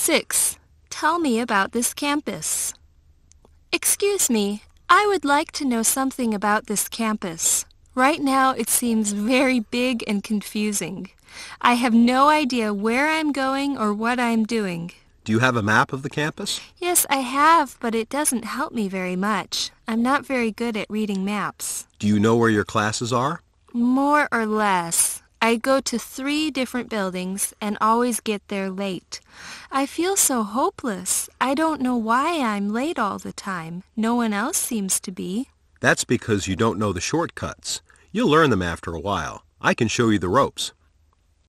6. Tell me about this campus. Excuse me, I would like to know something about this campus. Right now it seems very big and confusing. I have no idea where I'm going or what I'm doing. Do you have a map of the campus? Yes, I have, but it doesn't help me very much. I'm not very good at reading maps. Do you know where your classes are? More or less. I go to 3 different buildings and always get there late. I feel so hopeless. I don't know why I'm late all the time. No one else seems to be. That's because you don't know the shortcuts. You'll learn them after a while. I can show you the ropes.